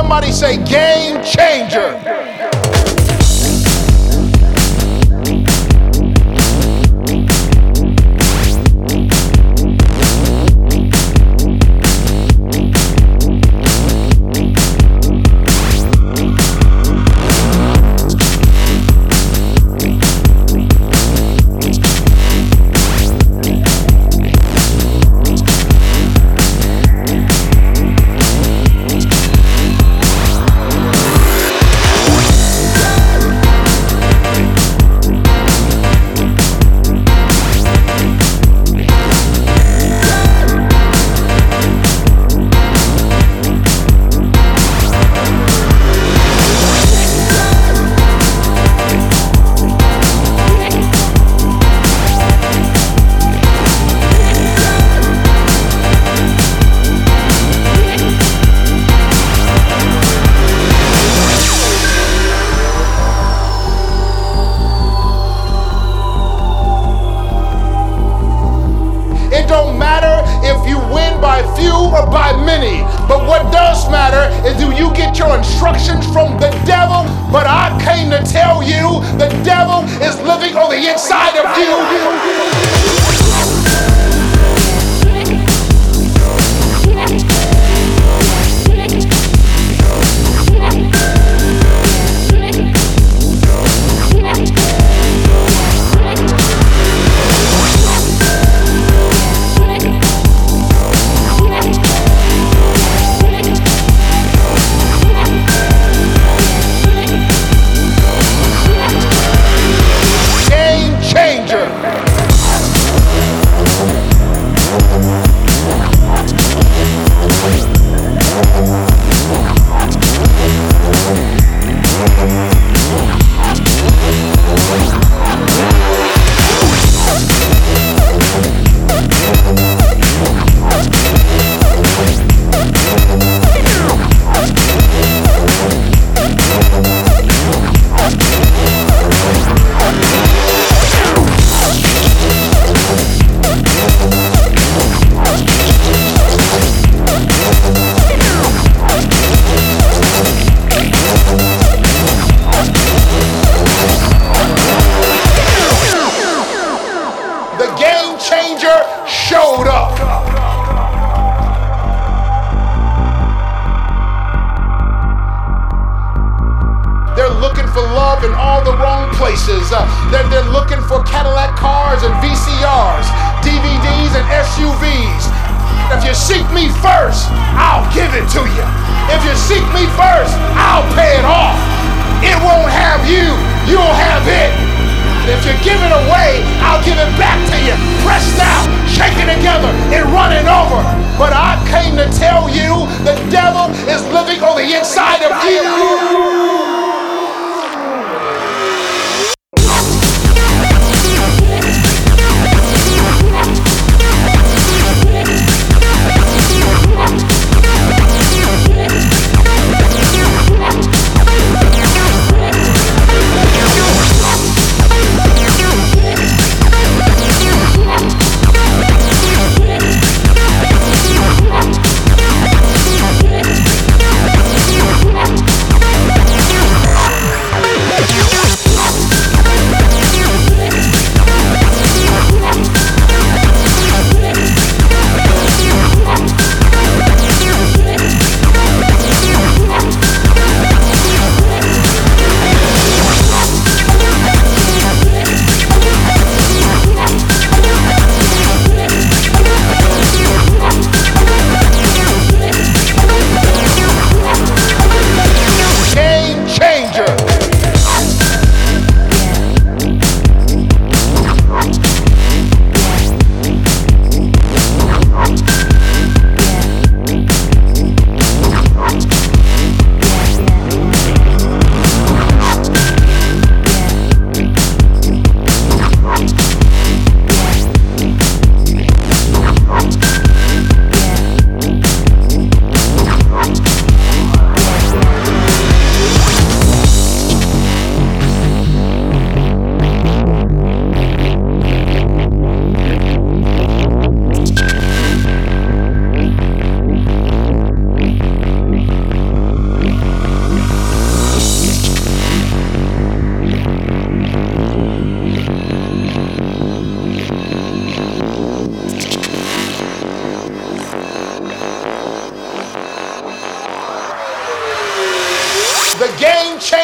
Somebody say game changer. But what does matter is, do you get your instructions from the devil? But I came to tell you, the devil is living on the inside of you. Showed up. They're looking for love in all the wrong places. They're looking for Cadillac cars and VCRs, DVDs and SUVs. If you seek me first, I'll give it to you. If you seek me first, I'll pay it off. It won't have you, you'll have it. If you give it away, I'll give it back to you. Pressed down, shaken together, and running over. But I came to tell you, the devil is living on the inside of you.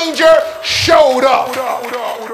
stranger showed up.